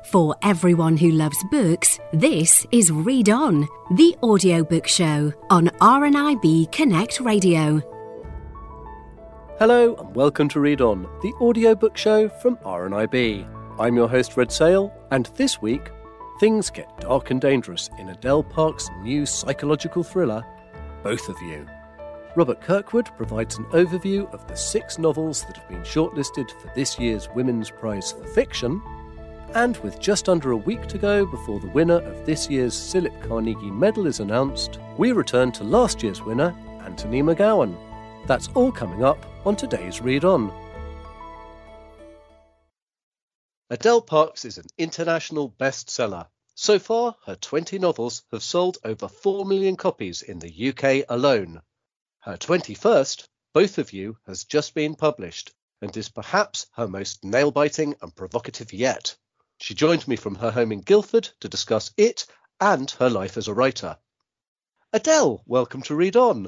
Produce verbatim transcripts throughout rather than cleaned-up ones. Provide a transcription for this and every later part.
For everyone who loves books, this is Read On, the audiobook show on R N I B Connect Radio. Hello and welcome to Read On, the audiobook show from R N I B. I'm your host Red Sale, and this week, things get dark and dangerous in Adele Park's new psychological thriller, Both of You. Robert Kirkwood provides an overview of the six novels that have been shortlisted for this year's Women's Prize for Fiction, and with just under a week to go before the winner of this year's Philip Carnegie Medal is announced, we return to last year's winner, Anthony McGowan. That's all coming up on today's Read On. Adele Parks is an international bestseller. So far, her twenty novels have sold over four million copies in the U K alone. Her twenty-first, Both of You, has just been published and is perhaps her most nail-biting and provocative yet. She joined me from her home in Guildford to discuss it and her life as a writer. Adele, welcome to Read On.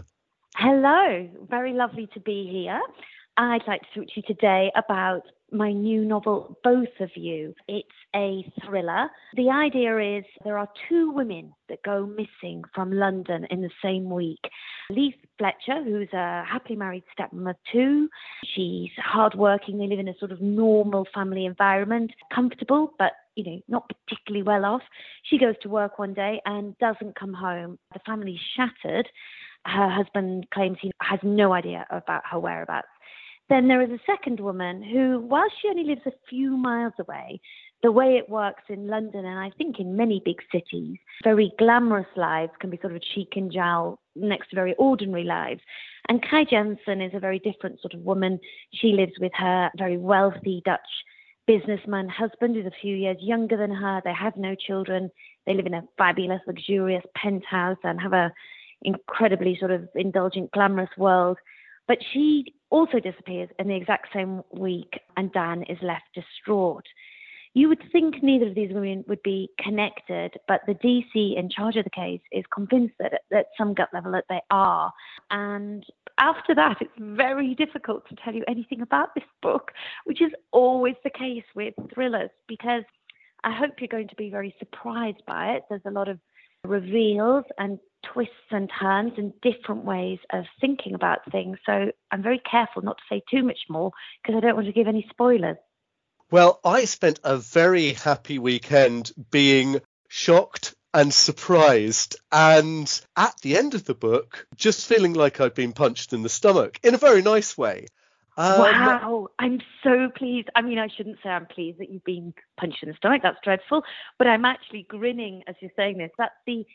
Hello, very lovely to be here. I'd like to talk to you today about my new novel, Both of You. It's a thriller. The idea is there are two women that go missing from London in the same week. Leith Fletcher, who's a happily married stepmom of two. She's hardworking. They live in a sort of normal family environment, comfortable, but, you know, not particularly well off. She goes to work one day and doesn't come home. The family's shattered. Her husband claims he has no idea about her whereabouts. Then there is a second woman who, while she only lives a few miles away, the way it works in London, and I think in many big cities, very glamorous lives can be sort of chic and jowl next to very ordinary lives. And Kai Jensen is a very different sort of woman. She lives with her very wealthy Dutch businessman husband, who's a few years younger than her. They have no children. They live in a fabulous, luxurious penthouse and have a incredibly sort of indulgent, glamorous world. But she also disappears in the exact same week, and Dan is left distraught. You would think neither of these women would be connected, but the D C in charge of the case is convinced that at some gut level that they are. And after that, it's very difficult to tell you anything about this book, which is always the case with thrillers, because I hope you're going to be very surprised by it. There's a lot of reveals and twists and turns and different ways of thinking about things. So I'm very careful not to say too much more because I don't want to give any spoilers. Well, I spent a very happy weekend being shocked and surprised, and at the end of the book, just feeling like I'd been punched in the stomach in a very nice way. Um, wow, I'm so pleased. I mean, I shouldn't say I'm pleased that you've been punched in the stomach. That's dreadful. But I'm actually grinning as you're saying this. That's the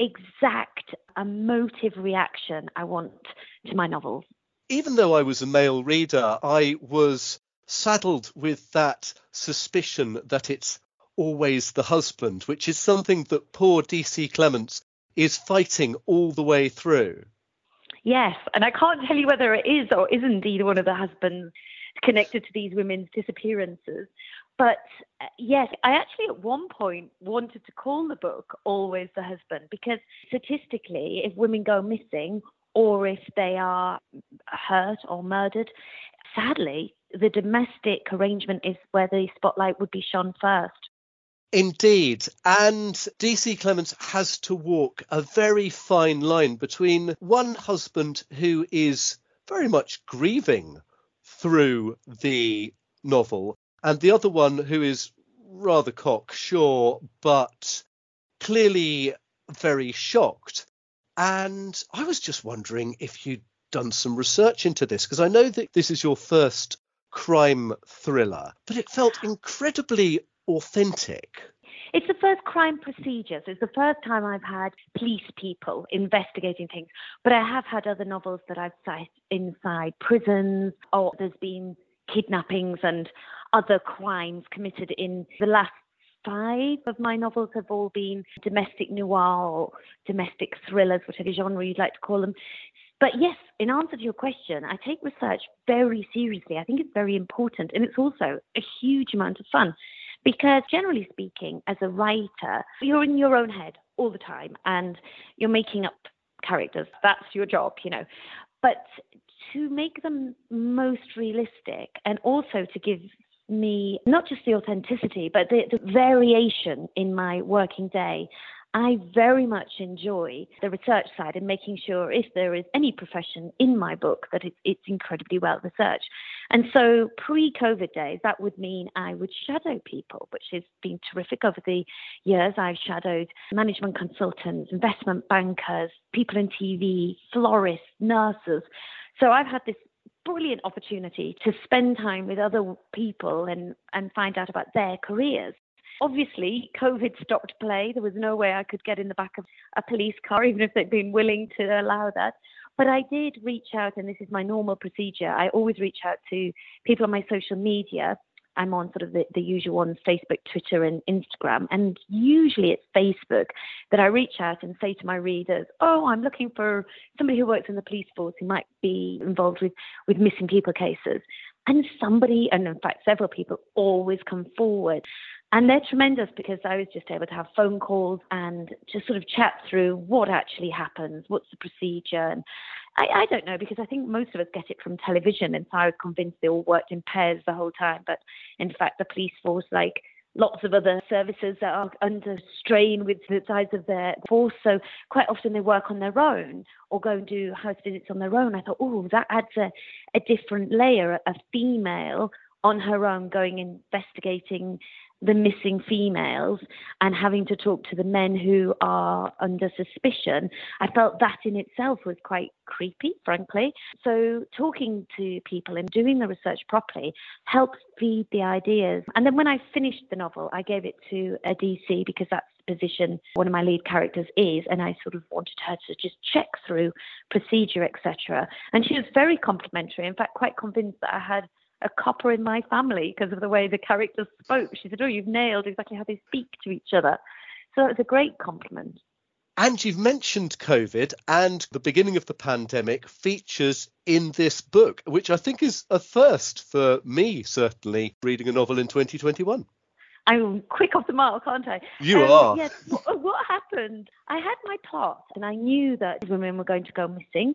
exact emotive reaction I want to my novels. Even though I was a male reader, I was saddled with that suspicion that it's always the husband, which is something that poor D C Clements is fighting all the way through. Yes, and I can't tell you whether it is or isn't either one of the husbands connected to these women's disappearances. But uh, yes, I actually at one point wanted to call the book Always the Husband, because statistically, if women go missing or if they are hurt or murdered, sadly, the domestic arrangement is where the spotlight would be shone first. Indeed, and D C Clements has to walk a very fine line between one husband who is very much grieving through the novel and the other one who is rather cocksure but clearly very shocked. And I was just wondering if you'd done some research into this, because I know that this is your first crime thriller, but it felt incredibly authentic. It's the first crime procedure. So it's the first time I've had police people investigating things. But I have had other novels that I've set inside prisons, or there's been kidnappings and other crimes committed in the last five of my novels have all been domestic noir or domestic thrillers, whatever genre you'd like to call them. But yes, in answer to your question, I take research very seriously. I think it's very important. And it's also a huge amount of fun. Because generally speaking, as a writer, you're in your own head all the time and you're making up characters. That's your job, you know. But to make them most realistic and also to give me not just the authenticity, but the, the variation in my working day. I very much enjoy the research side and making sure if there is any profession in my book that it's, it's incredibly well researched. And so pre-COVID days, that would mean I would shadow people, which has been terrific over the years. I've shadowed management consultants, investment bankers, people in T V, florists, nurses. So I've had this brilliant opportunity to spend time with other people and, and find out about their careers. Obviously, COVID stopped play. There was no way I could get in the back of a police car, even if they'd been willing to allow that. But I did reach out, and this is my normal procedure. I always reach out to people on my social media. I'm on sort of the, the usual ones, Facebook, Twitter, and Instagram. And usually it's Facebook that I reach out and say to my readers, oh, I'm looking for somebody who works in the police force who might be involved with, with missing people cases. And somebody, and in fact, several people always come forward. And they're tremendous because I was just able to have phone calls and just sort of chat through what actually happens, what's the procedure. And I, I don't know, because I think most of us get it from television. And so I was convinced they all worked in pairs the whole time. But in fact, the police force, like lots of other services that are under strain with the size of their force. So quite often they work on their own or go and do house visits on their own. I thought, oh, that adds a, a different layer, a female on her own going investigating the missing females and having to talk to the men who are under suspicion. I felt that in itself was quite creepy, frankly. So talking to people and doing the research properly helps feed the ideas. And then when I finished the novel, I gave it to a D C because that's the position one of my lead characters is, and I sort of wanted her to just check through procedure, et cetera. And she was very complimentary, in fact, quite convinced that I had a copper in my family because of the way the characters spoke. She said, oh, you've nailed exactly how they speak to each other. So it was a great compliment. And you've mentioned COVID, and the beginning of the pandemic features in this book, which I think is a first for me, certainly, reading a novel in twenty twenty-one. I'm quick off the mark, aren't I? You um, are. Yes. What, what happened? I had my plot and I knew that women were going to go missing.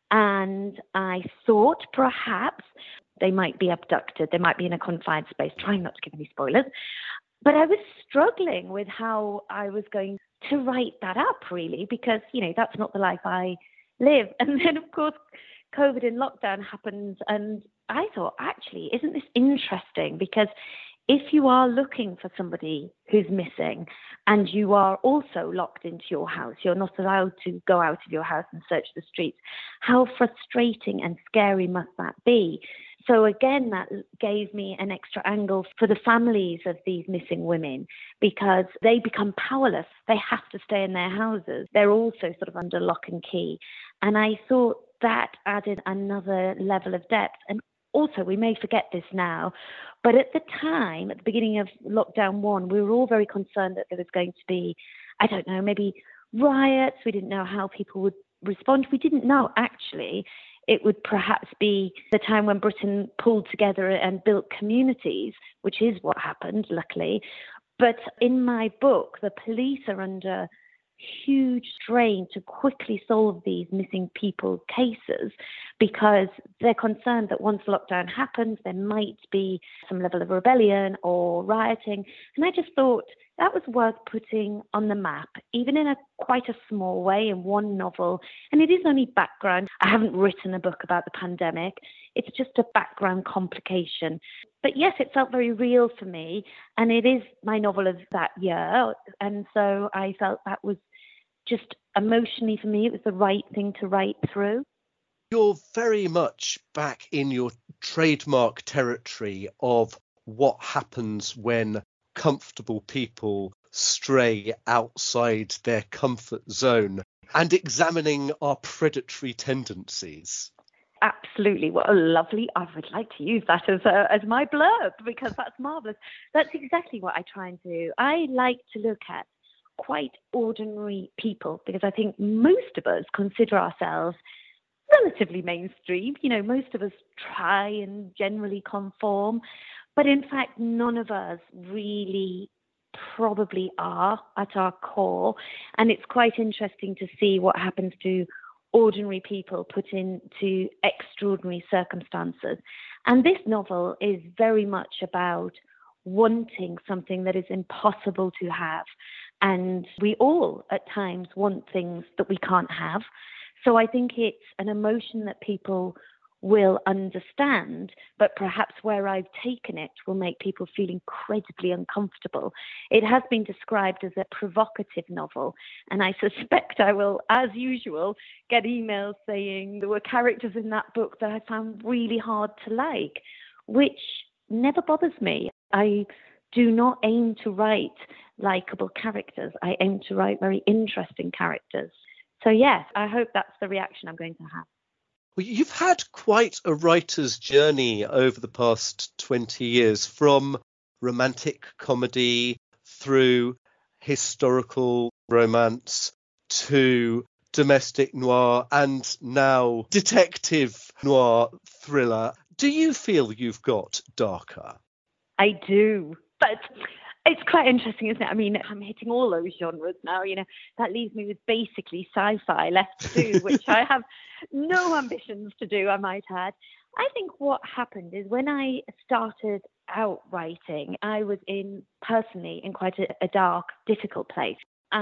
And I thought perhaps they might be abducted. They might be in a confined space, trying not to give any spoilers. But I was struggling with how I was going to write that up, really, because, you know, that's not the life I live. And then, of course, COVID and lockdown happens. And I thought, actually, isn't this interesting? Because if you are looking for somebody who's missing and you are also locked into your house, you're not allowed to go out of your house and search the streets, how frustrating and scary must that be? So again, that gave me an extra angle for the families of these missing women because they become powerless. They have to stay in their houses. They're also sort of under lock and key. And I thought that added another level of depth. And also, we may forget this now, but at the time, at the beginning of lockdown one, we were all very concerned that there was going to be, I don't know, maybe riots. We didn't know how people would respond. We didn't know, actually, it would perhaps be the time when Britain pulled together and built communities, which is what happened, luckily. But in my book, the police are under huge strain to quickly solve these missing people cases because they're concerned that once lockdown happens, there might be some level of rebellion or rioting. And I just thought that was worth putting on the map, even in a quite a small way in one novel. And it is only background. I haven't written a book about the pandemic. It's just a background complication. But yes, it felt very real for me. And it is my novel of that year. And so I felt that was just emotionally for me, it was the right thing to write through. You're very much back in your trademark territory of what happens when comfortable people stray outside their comfort zone and examining our predatory tendencies. Absolutely. What a lovely, I would like to use that as a, as my blurb because that's marvellous. That's exactly what I try and do. I like to look at quite ordinary people because I think most of us consider ourselves relatively mainstream. You know, most of us try and generally conform, but in fact, none of us really probably are at our core. And it's quite interesting to see what happens to ordinary people put into extraordinary circumstances. And this novel is very much about wanting something that is impossible to have. And we all at times want things that we can't have. So I think it's an emotion that people will understand, but perhaps where I've taken it will make people feel incredibly uncomfortable. It has been described as a provocative novel, and I suspect I will, as usual, get emails saying there were characters in that book that I found really hard to like, which never bothers me. I do not aim to write likable characters. I aim to write very interesting characters. So yes, I hope that's the reaction I'm going to have. Well, you've had quite a writer's journey over the past twenty years, from romantic comedy through historical romance to domestic noir and now detective noir thriller. Do you feel you've got darker? I do, but it's quite interesting, isn't it? I mean, I'm hitting all those genres now, you know, that leaves me with basically sci-fi left to do, which I have no ambitions to do, I might add. I think what happened is when I started out writing, I was in, personally, in quite a, a dark, difficult place.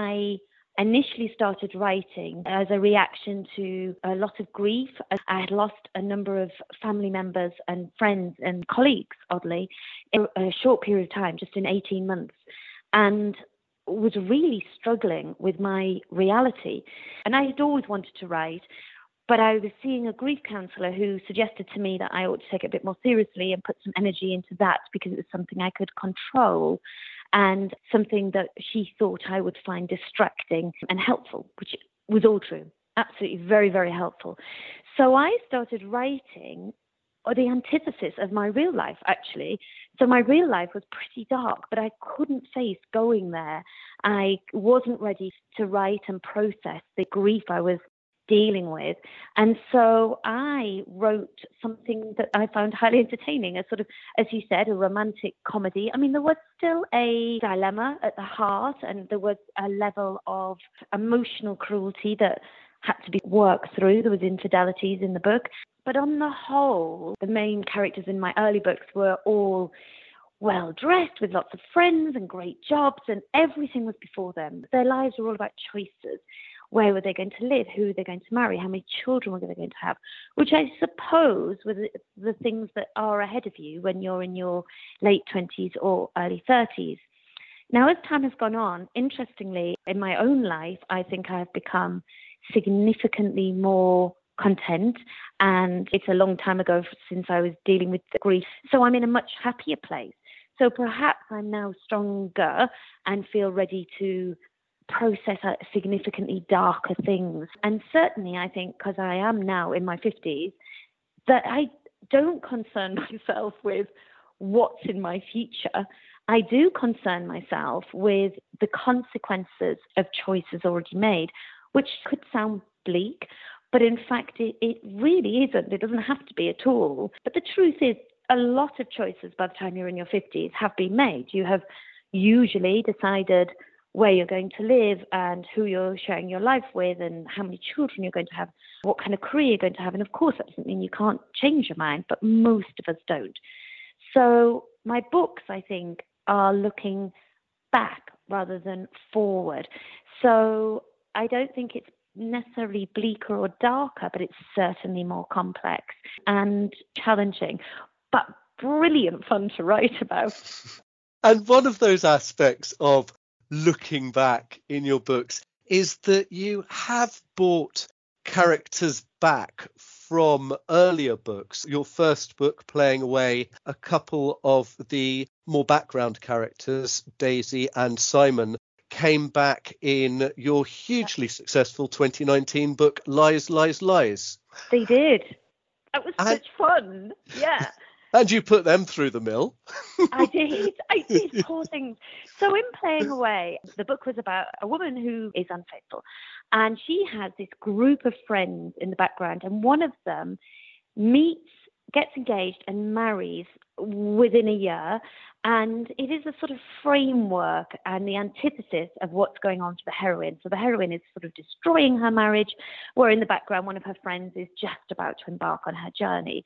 I initially started writing as a reaction to a lot of grief. I had lost a number of family members and friends and colleagues, oddly, in a short period of time, just in eighteen months, and was really struggling with my reality. And I had always wanted to write, but I was seeing a grief counsellor who suggested to me that I ought to take it a bit more seriously and put some energy into that because it was something I could control and something that she thought I would find distracting and helpful, which was all true. Absolutely very, very helpful. So I started writing or the antithesis of my real life, actually. So my real life was pretty dark, but I couldn't face going there. I wasn't ready to write and process the grief I was dealing with. And so I wrote something that I found highly entertaining, a sort of, as you said, a romantic comedy. I mean, there was still a dilemma at the heart, and there was a level of emotional cruelty that had to be worked through. There was infidelities in the book. But on the whole, the main characters in my early books were all well dressed with lots of friends and great jobs, and everything was before them. Their lives were all about choices. Where were they going to live? Who were they going to marry? How many children were they going to have? Which I suppose were the, the things that are ahead of you when you're in your late twenties or early thirties. Now, as time has gone on, interestingly, in my own life, I think I have become significantly more content, and it's a long time ago since I was dealing with the grief. So I'm in a much happier place. So perhaps I'm now stronger and feel ready to process significantly darker things. And certainly I think, because I am now in my fifties, that I don't concern myself with what's in my future. I do concern myself with the consequences of choices already made, which could sound bleak, but in fact it, it really isn't. It doesn't have to be at all. But the truth is, a lot of choices by the time you're in your fifties have been made. You have usually decided where you're going to live and who you're sharing your life with and how many children you're going to have, what kind of career you're going to have. And of course, that doesn't mean you can't change your mind, but most of us don't. So my books, I think, are looking back rather than forward. So I don't think it's necessarily bleaker or darker, but it's certainly more complex and challenging, but brilliant fun to write about. And one of those aspects of looking back in your books is that you have brought characters back from earlier books. Your first book, Playing Away, a couple of the more background characters, Daisy and Simon, came back in your hugely successful twenty nineteen book, Lies, Lies, Lies. They did. That was and, such fun. Yeah. And you put them through the mill. I did. I did. Poor things. So in Playing Away, the book was about a woman who is unfaithful. And she has this group of friends in the background. And one of them meets, gets engaged and marries within a year. And it is a sort of framework and the antithesis of what's going on to the heroine. So the heroine is sort of destroying her marriage, where in the background, one of her friends is just about to embark on her journey.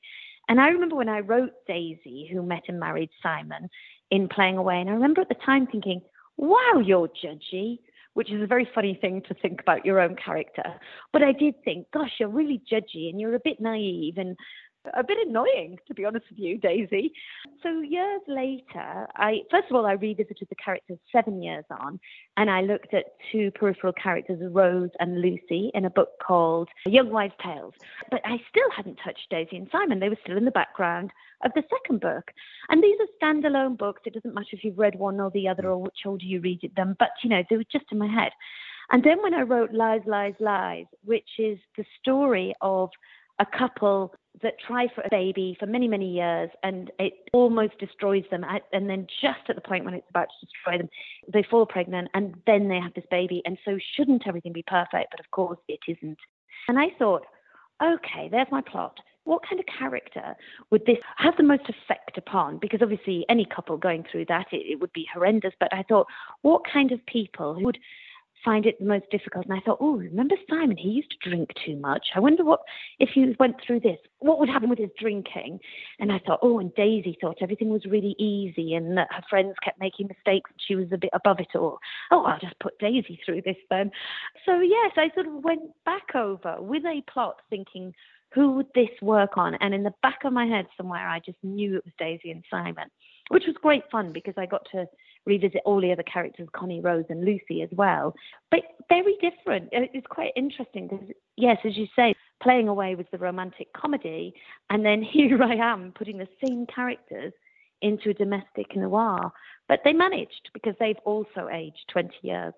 And I remember when I wrote Daisy, who met and married Simon, in Playing Away, and I remember at the time thinking, wow, you're judgy, which is a very funny thing to think about your own character. But I did think, gosh, you're really judgy and you're a bit naive and a bit annoying, to be honest with you, Daisy. So years later, I first of all, I revisited the characters seven years on, and I looked at two peripheral characters, Rose and Lucy, in a book called Young Wives' Tales. But I still hadn't touched Daisy and Simon. They were still in the background of the second book. And these are standalone books. It doesn't matter if you've read one or the other or which order you read them, but, you know, they were just in my head. And then when I wrote Lies, Lies, Lies, which is the story of a couple that try for a baby for many, many years, and it almost destroys them. And then just at the point when it's about to destroy them, they fall pregnant, and then they have this baby. And so shouldn't everything be perfect? But of course it isn't. And I thought, okay, there's my plot. What kind of character would this have the most effect upon? Because obviously any couple going through that, it, it would be horrendous. But I thought, what kind of people who would find it the most difficult? And I thought, oh, remember Simon? He used to drink too much. I wonder what, if he went through this, what would happen with his drinking? And I thought, oh, and Daisy thought everything was really easy and that her friends kept making mistakes and she was a bit above it all. Oh, I'll just put Daisy through this then. So yes, I sort of went back over with a plot thinking, who would this work on? And in the back of my head somewhere, I just knew it was Daisy and Simon, which was great fun because I got to revisit all the other characters, Connie, Rose and Lucy as well. But very different. It's quite interesting because, yes, as you say, Playing Away was the romantic comedy. And then here I am putting the same characters into a domestic noir. But they managed because they've also aged twenty years.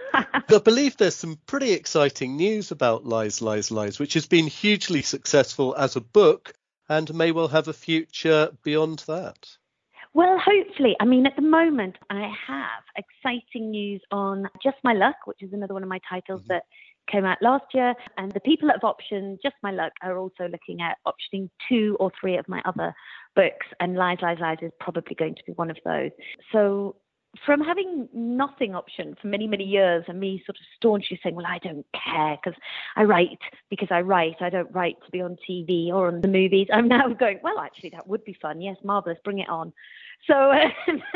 I believe there's some pretty exciting news about Lies, Lies, Lies, which has been hugely successful as a book and may well have a future beyond that. Well, hopefully. I mean, at the moment, I have exciting news on Just My Luck, which is another one of my titles mm-hmm. that came out last year. And the people that have optioned Just My Luck are also looking at optioning two or three of my other books. And Lies, Lies, Lies is probably going to be one of those. So from having nothing option for many, many years and me sort of staunchly saying, well, I don't care because I write because I write. I don't write to be on T V or on the movies. I'm now going, well, actually, that would be fun. Yes, marvellous. Bring it on. So uh,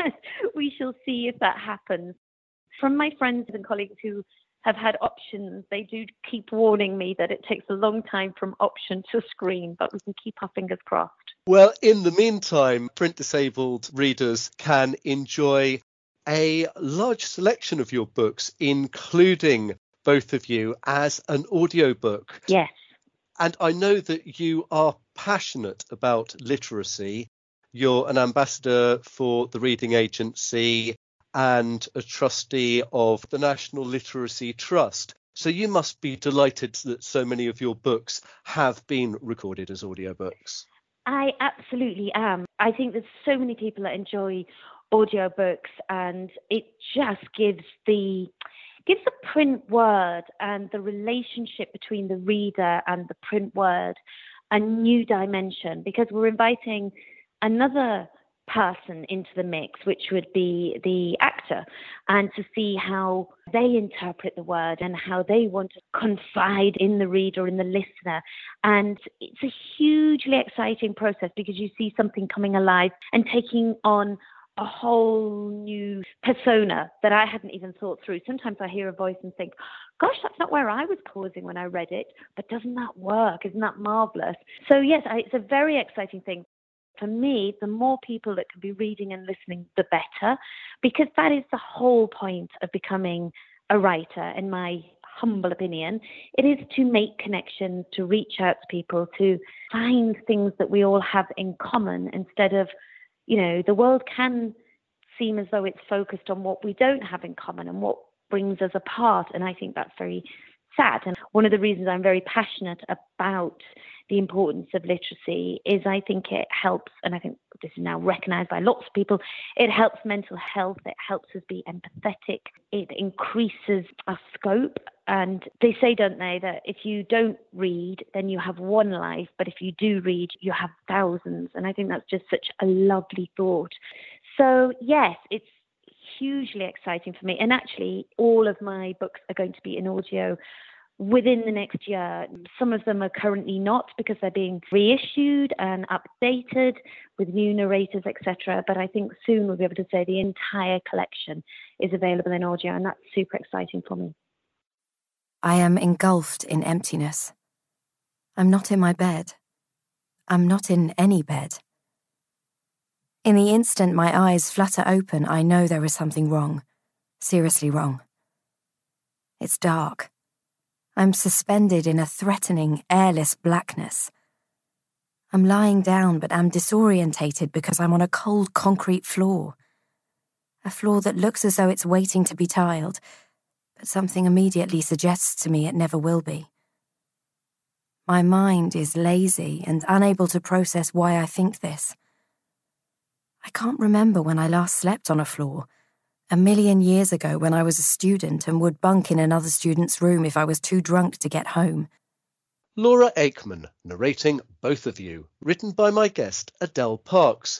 we shall see if that happens. From my friends and colleagues who have had options, they do keep warning me that it takes a long time from option to screen, but we can keep our fingers crossed. Well, in the meantime, print-disabled readers can enjoy a large selection of your books, including both of you, as an audiobook. Yes. And I know that you are passionate about literacy. You're an ambassador for the Reading Agency and a trustee of the National Literacy Trust. So you must be delighted that so many of your books have been recorded as audiobooks. I absolutely am. I think there's so many people that enjoy audiobooks, and it just gives the gives the print word and the relationship between the reader and the print word a new dimension, because we're inviting another person into the mix, which would be the actor, and to see how they interpret the word and how they want to confide in the reader, in the listener. And it's a hugely exciting process because you see something coming alive and taking on a whole new persona that I hadn't even thought through. Sometimes I hear a voice and think, gosh, that's not where I was pausing when I read it, but doesn't that work? Isn't that marvelous? So yes, I, it's a very exciting thing. For me, the more people that can be reading and listening, the better, because that is the whole point of becoming a writer, in my humble opinion. It is to make connections, to reach out to people, to find things that we all have in common instead of, you know, the world can seem as though it's focused on what we don't have in common and what brings us apart. And I think that's very sad. And one of the reasons I'm very passionate about the importance of literacy is I think it helps, and I think this is now recognized by lots of people, it helps mental health, it helps us be empathetic, it increases our scope. And they say, don't they, that if you don't read, then you have one life, but if you do read, you have thousands. And I think that's just such a lovely thought. So yes, it's hugely exciting for me. And actually, all of my books are going to be in audio within the next year. Some of them are currently not because they're being reissued and updated with new narrators, et cetera. But I think soon we'll be able to say the entire collection is available in audio, and that's super exciting for me. I am engulfed in emptiness. I'm not in my bed. I'm not in any bed. In the instant my eyes flutter open, I know there is something wrong. Seriously wrong. It's dark. I'm suspended in a threatening, airless blackness. I'm lying down, but I'm disorientated because I'm on a cold concrete floor. A floor that looks as though it's waiting to be tiled, but something immediately suggests to me it never will be. My mind is lazy and unable to process why I think this. I can't remember when I last slept on a floor. A million years ago when I was a student and would bunk in another student's room if I was too drunk to get home. Laura Aikman narrating Both of You, written by my guest Adele Parks.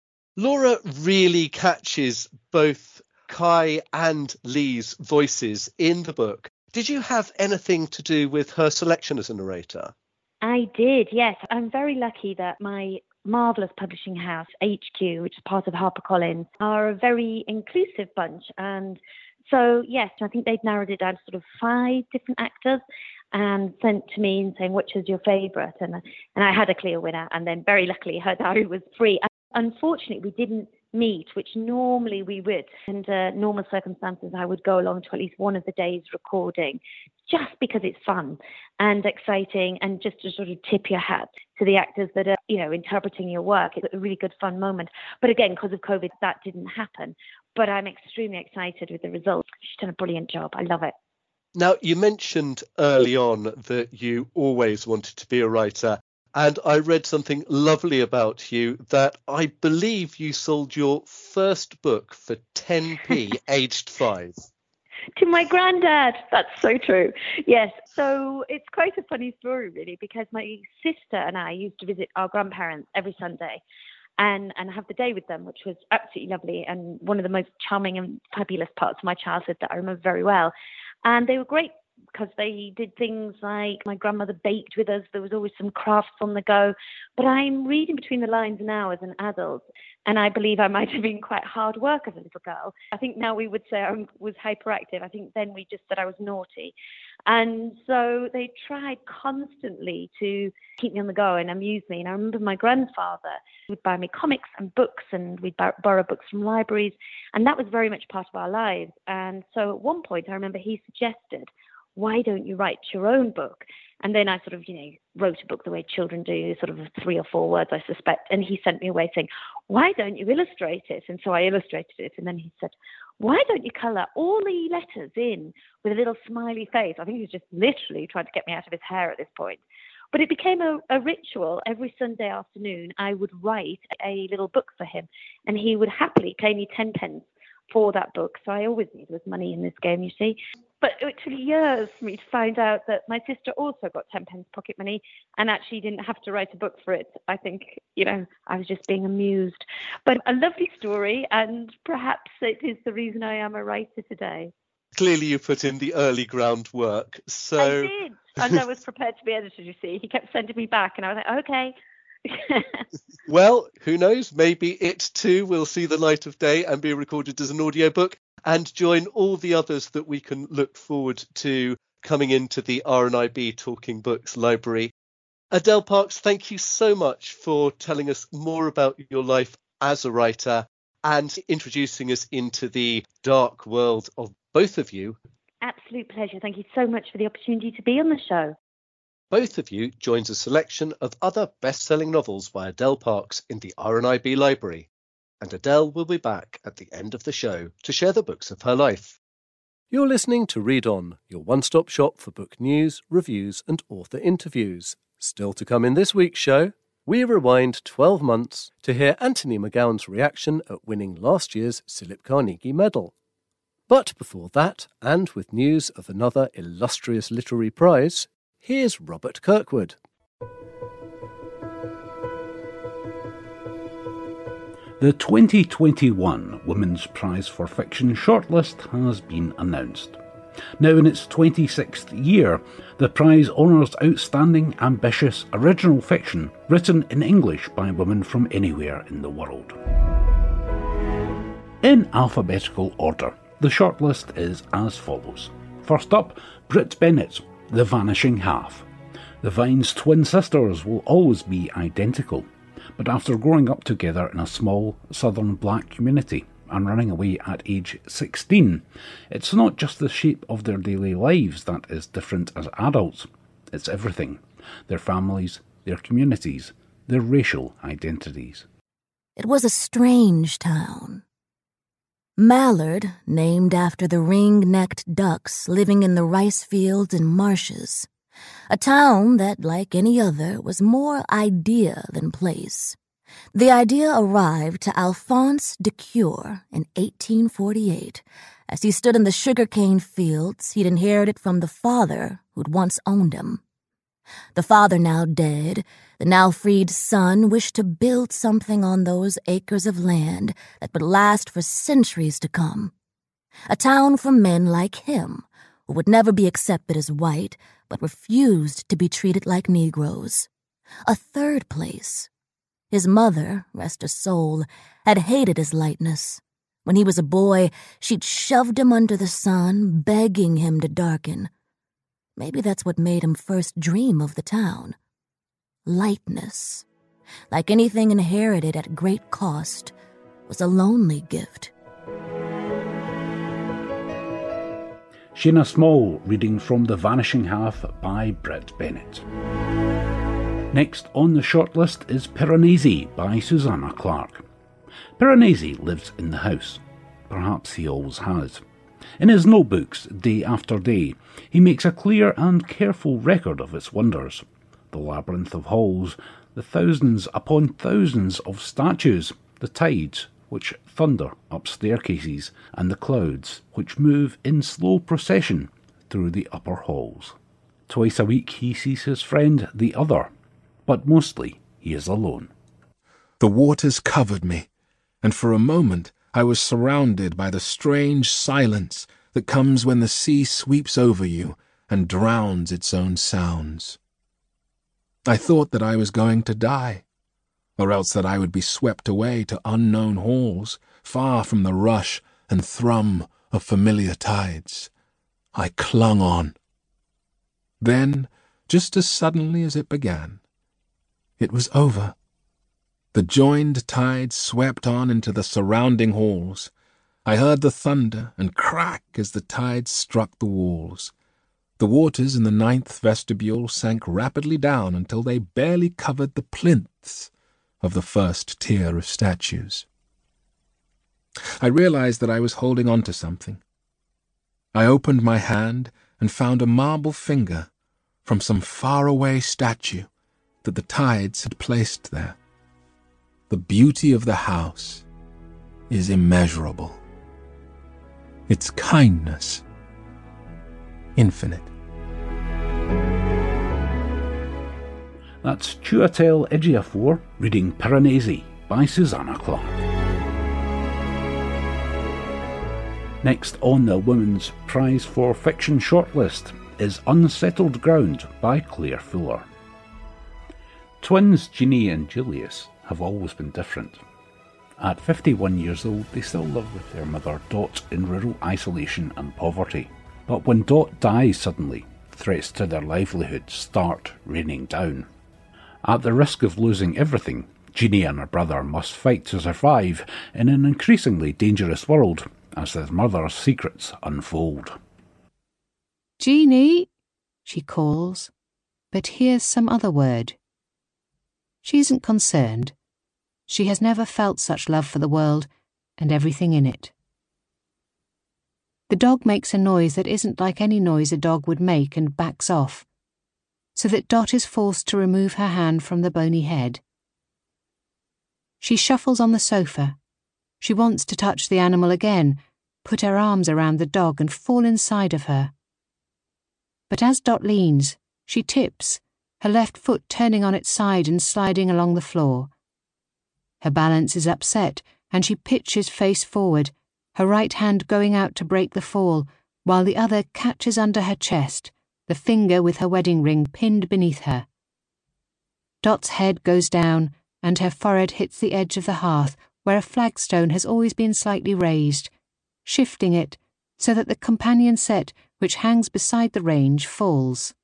Laura really catches both Kai and Lee's voices in the book. Did you have anything to do with her selection as a narrator? I did, yes. I'm very lucky that my marvellous publishing house, H Q, which is part of HarperCollins, are a very inclusive bunch. And so, yes, I think they'd narrowed it down to sort of five different actors and sent to me and saying, which is your favourite? And, and I had a clear winner. And then very luckily, her diary was free. Unfortunately, we didn't meet, which normally we would. Under normal circumstances, I would go along to at least one of the days recording, just because it's fun and exciting, and just to sort of tip your hat to the actors that are, you know, interpreting your work. It's a really good fun moment. But again, because of COVID, that didn't happen. But I'm extremely excited with the results. She's done a brilliant job. I love it. Now, you mentioned early on that you always wanted to be a writer. And I read something lovely about you, that I believe you sold your first book for ten p aged five. To my granddad. That's so true. Yes. So it's quite a funny story, really, because my sister and I used to visit our grandparents every Sunday and, and have the day with them, which was absolutely lovely and one of the most charming and fabulous parts of my childhood that I remember very well. And they were great because they did things like my grandmother baked with us. There was always some crafts on the go. But I'm reading between the lines now as an adult, and I believe I might have been quite hard work as a little girl. I think now we would say I was hyperactive. I think then we just said I was naughty. And so they tried constantly to keep me on the go and amuse me. And I remember my grandfather would buy me comics and books, and we'd bar- borrow books from libraries. And that was very much part of our lives. And so at one point, I remember he suggested, why don't you write your own book? And then I sort of, you know, wrote a book the way children do, sort of three or four words, I suspect. And he sent me away saying, why don't you illustrate it? And so I illustrated it. And then he said, why don't you colour all the letters in with a little smiley face? I think he was just literally trying to get me out of his hair at this point. But it became a, a ritual. Every Sunday afternoon, I would write a little book for him. And he would happily pay me ten pence for that book. So I always knew there was money in this game, you see. But it took years for me to find out that my sister also got ten pence pocket money and actually didn't have to write a book for it. I think, you know, I was just being amused. But a lovely story, and perhaps it is the reason I am a writer today. Clearly you put in the early groundwork. So I did. And I was prepared to be edited, you see. He kept sending me back and I was like, okay. Well, who knows? Maybe it too will see the light of day and be recorded as an audiobook and join all the others that we can look forward to coming into the R N I B Talking Books library. Adele Parks, thank you so much for telling us more about your life as a writer and introducing us into the dark world of both of you. Absolute pleasure. Thank you so much for the opportunity to be on the show. Both of You joins a selection of other best-selling novels by Adele Parks in the R N I B library. And Adele will be back at the end of the show to share the books of her life. You're listening to Read On, your one-stop shop for book news, reviews and author interviews. Still to come in this week's show, we rewind twelve months to hear Anthony McGowan's reaction at winning last year's Philip Carnegie Medal. But before that, and with news of another illustrious literary prize, here's Robert Kirkwood. The twenty twenty-one Women's Prize for Fiction shortlist has been announced. Now in its twenty-sixth year, the prize honours outstanding, ambitious, original fiction written in English by women from anywhere in the world. In alphabetical order, the shortlist is as follows. First up, Brit Bennett, The Vanishing Half. The Vines' twin sisters will always be identical, but after growing up together in a small southern black community and running away at age sixteen, it's not just the shape of their daily lives that is different as adults, it's everything. Their families, their communities, their racial identities. It was a strange town. Mallard, named after the ring-necked ducks living in the rice fields and marshes. A town that, like any other, was more idea than place. The idea arrived to Alphonse de Cure in eighteen forty-eight, as he stood in the sugarcane fields he'd inherited from the father who'd once owned him. The father now dead, the now freed son wished to build something on those acres of land that would last for centuries to come. A town for men like him, who would never be accepted as white, but refused to be treated like Negroes. A third place. His mother, rest her soul, had hated his lightness. When he was a boy, she'd shoved him under the sun, begging him to darken. Maybe that's what made him first dream of the town. Lightness, like anything inherited at great cost, was a lonely gift. Shayna Small reading from The Vanishing Half by Brit Bennett. Next on the shortlist is Piranesi by Susanna Clarke. Piranesi lives in the house. Perhaps he always has. In his notebooks, day after day, he makes a clear and careful record of its wonders. The labyrinth of halls, the thousands upon thousands of statues, the tides which thunder up staircases, and the clouds which move in slow procession through the upper halls. Twice a week he sees his friend, the other, but mostly he is alone. The waters covered me, and for a moment I was surrounded by the strange silence that comes when the sea sweeps over you and drowns its own sounds. I thought that I was going to die, or else that I would be swept away to unknown halls, far from the rush and thrum of familiar tides. I clung on. Then, just as suddenly as it began, it was over. The joined tides swept on into the surrounding halls. I heard the thunder and crack as the tides struck the walls. The waters in the ninth vestibule sank rapidly down until they barely covered the plinths of the first tier of statues. I realized that I was holding on to something. I opened my hand and found a marble finger from some faraway statue that the tides had placed there. The beauty of the house is immeasurable. Its kindness, infinite. That's Chiwetel Ejiofor reading Piranesi by Susanna Clarke. Next on the Women's Prize for Fiction shortlist is Unsettled Ground by Claire Fuller. Twins Jeannie and Julius have always been different. At fifty-one years old, they still live with their mother Dot in rural isolation and poverty. But when Dot dies suddenly, threats to their livelihood start raining down. At the risk of losing everything, Jeannie and her brother must fight to survive in an increasingly dangerous world as their mother's secrets unfold. Jeannie, she calls, but hears some other word. She isn't concerned. She has never felt such love for the world and everything in it. The dog makes a noise that isn't like any noise a dog would make and backs off, so that Dot is forced to remove her hand from the bony head. She shuffles on the sofa. She wants to touch the animal again, put her arms around the dog and fall inside of her. But as Dot leans, she tips, her left foot turning on its side and sliding along the floor. Her balance is upset, and she pitches face forward, her right hand going out to break the fall, while the other catches under her chest, the finger with her wedding ring pinned beneath her. Dot's head goes down, and her forehead hits the edge of the hearth, where a flagstone has always been slightly raised, shifting it so that the companion set which hangs beside the range falls.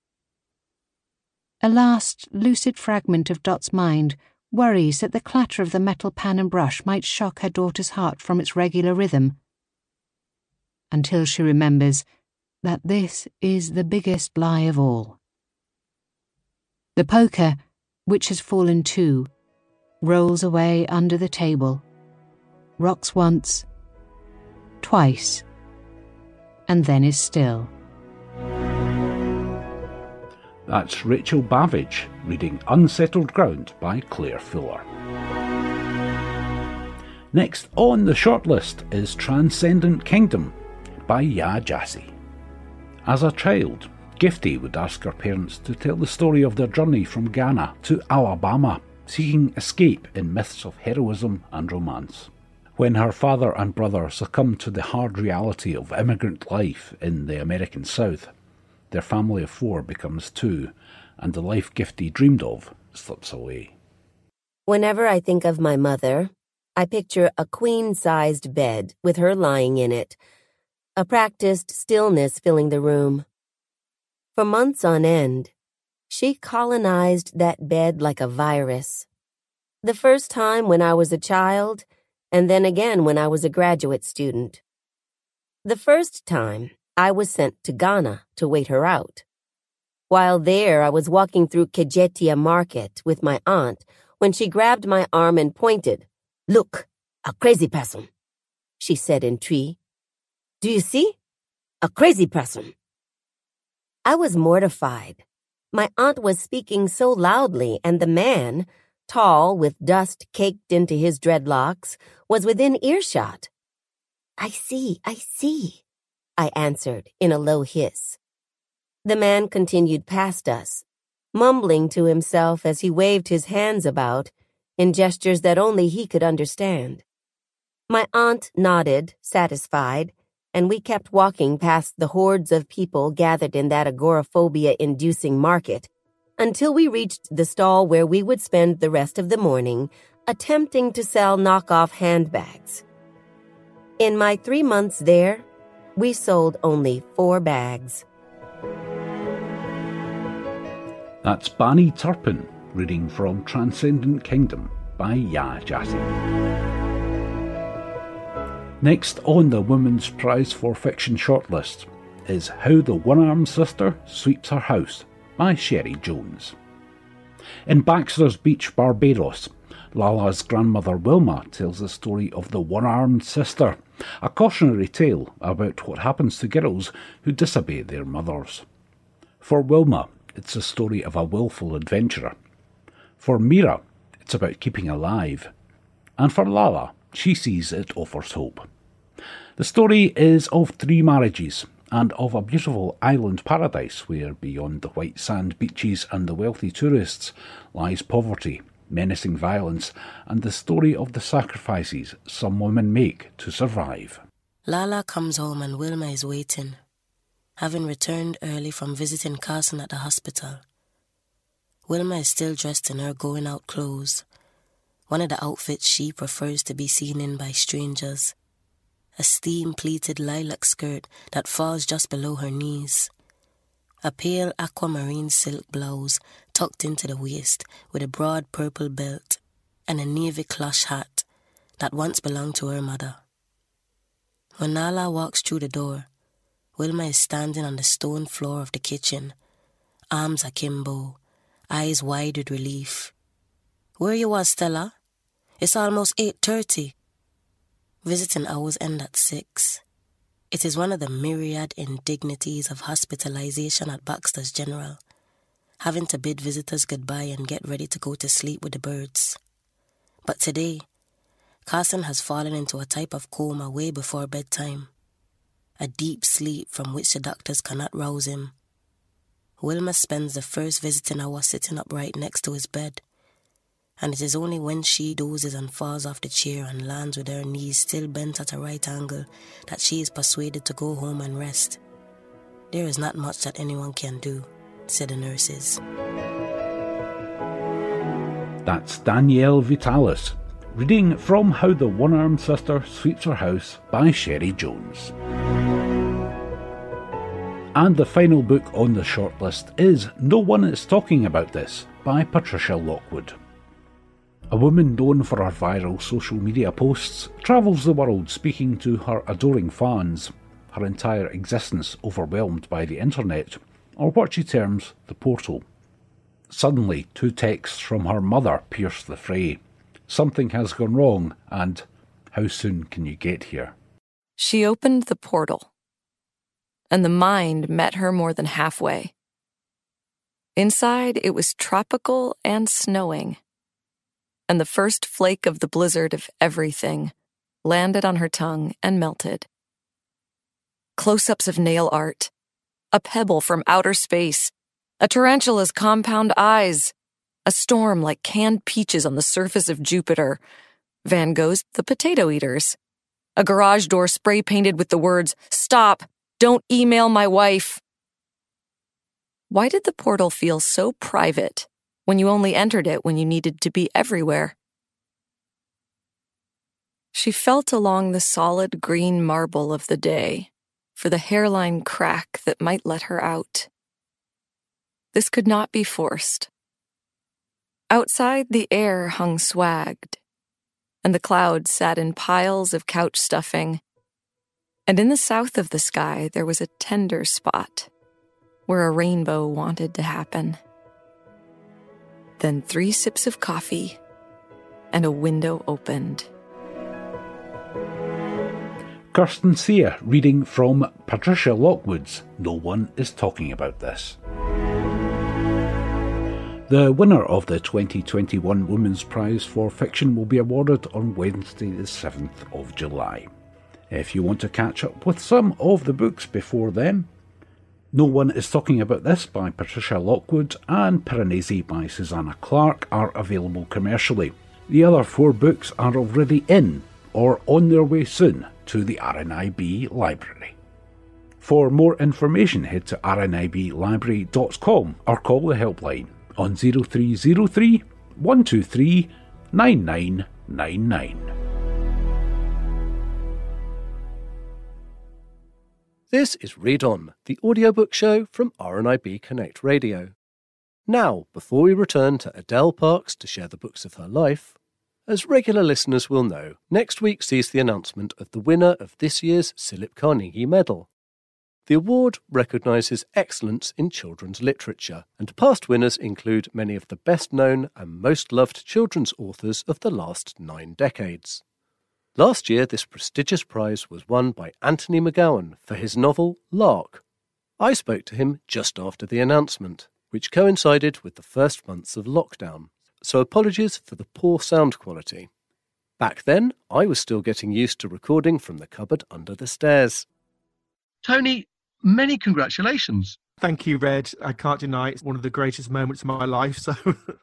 A last lucid fragment of Dot's mind worries that the clatter of the metal pan and brush might shock her daughter's heart from its regular rhythm, until she remembers that this is the biggest lie of all. The poker, which has fallen too, rolls away under the table, rocks once, twice, and then is still. That's Rachel Bavage reading Unsettled Ground by Claire Fuller. Next on the shortlist is Transcendent Kingdom by Yaa Gyasi. As a child, Gifty would ask her parents to tell the story of their journey from Ghana to Alabama, seeking escape in myths of heroism and romance. When her father and brother succumb to the hard reality of immigrant life in the American South, their family of four becomes two, and the life Gifty dreamed of slips away. Whenever I think of my mother, I picture a queen-sized bed with her lying in it, a practiced stillness filling the room. For months on end, she colonized that bed like a virus. The first time when I was a child, and then again when I was a graduate student. The first time, I was sent to Ghana to wait her out. While there, I was walking through Kejetia Market with my aunt when she grabbed my arm and pointed. "Look, a crazy person," she said in Twi. "Do you see? A crazy person." I was mortified. My aunt was speaking so loudly, and the man, tall with dust caked into his dreadlocks, was within earshot. "I see, I see," I answered in a low hiss. The man continued past us, mumbling to himself as he waved his hands about in gestures that only he could understand. My aunt nodded, satisfied, and we kept walking past the hordes of people gathered in that agoraphobia-inducing market until we reached the stall where we would spend the rest of the morning attempting to sell knockoff handbags. In my three months there, we sold only four bags. That's Bani Turpin reading from Transcendent Kingdom by Yaa Gyasi. Next on the Women's Prize for Fiction shortlist is How the One-Armed Sister Sweeps Her House by Sherry Jones. In Baxter's Beach, Barbados, Lala's grandmother Wilma tells the story of the one-armed sister, a cautionary tale about what happens to girls who disobey their mothers. For Wilma, it's a story of a willful adventurer. For Mira, it's about keeping alive. And for Lala, she sees it offers hope. The story is of three marriages and of a beautiful island paradise where beyond the white sand beaches and the wealthy tourists lies poverty, menacing violence, and the story of the sacrifices some women make to survive. Lala comes home and Wilma is waiting, having returned early from visiting Carson at the hospital. Wilma is still dressed in her going-out clothes, one of the outfits she prefers to be seen in by strangers, a steam-pleated lilac skirt that falls just below her knees, a pale aquamarine silk blouse tucked into the waist with a broad purple belt, and a navy plush hat that once belonged to her mother. When Lala walks through the door, Wilma is standing on the stone floor of the kitchen, arms akimbo, eyes wide with relief. "Where you was, Stella? It's almost eight thirty. Visiting hours end at six. It is one of the myriad indignities of hospitalization at Baxter's General, having to bid visitors goodbye and get ready to go to sleep with the birds. But today, Carson has fallen into a type of coma way before bedtime, a deep sleep from which the doctors cannot rouse him. Wilma spends the first visiting hour sitting upright next to his bed, and it is only when she dozes and falls off the chair and lands with her knees still bent at a right angle that she is persuaded to go home and rest. There is not much that anyone can do, said the nurses. That's Danielle Vitalis, reading from How the One-Armed Sister Sweeps Her House by Sherry Jones. And the final book on the shortlist is No One Is Talking About This by Patricia Lockwood. A woman known for her viral social media posts travels the world speaking to her adoring fans, her entire existence overwhelmed by the internet, or what she terms the portal. Suddenly, two texts from her mother pierce the fray. Something has gone wrong, and how soon can you get here? She opened the portal, and the mind met her more than halfway. Inside, it was tropical and snowing, and the first flake of the blizzard of everything landed on her tongue and melted. Close-ups of nail art, a pebble from outer space, a tarantula's compound eyes, a storm like canned peaches on the surface of Jupiter, Van Gogh's The Potato Eaters, a garage door spray-painted with the words, "Stop, don't email my wife." Why did the portal feel so private when you only entered it when you needed to be everywhere? She felt along the solid green marble of the day for the hairline crack that might let her out. This could not be forced. Outside, the air hung swagged, and the clouds sat in piles of couch stuffing, and in the south of the sky there was a tender spot where a rainbow wanted to happen. Then three sips of coffee, and a window opened. Kirsten Sear reading from Patricia Lockwood's No One Is Talking About This. The winner of the twenty twenty-one Women's Prize for Fiction will be awarded on Wednesday the seventh of July. If you want to catch up with some of the books before then, No One Is Talking About This by Patricia Lockwood and Piranesi by Susanna Clarke are available commercially. The other four books are already in or on their way soon to the R N I B library. For more information, head to r n i b library dot com or call the helpline on zero three zero three, one two three, nine nine nine nine. This is Read On, the audiobook show from R N I B Connect Radio. Now, before we return to Adele Parks to share the books of her life, as regular listeners will know, next week sees the announcement of the winner of this year's Philip Carnegie Medal. The award recognises excellence in children's literature, and past winners include many of the best-known and most loved children's authors of the last nine decades. Last year, this prestigious prize was won by Anthony McGowan for his novel Lark. I spoke to him just after the announcement, which coincided with the first months of lockdown, so apologies for the poor sound quality. Back then, I was still getting used to recording from the cupboard under the stairs. Tony, many congratulations. Thank you, Red. I can't deny it's one of the greatest moments of my life, so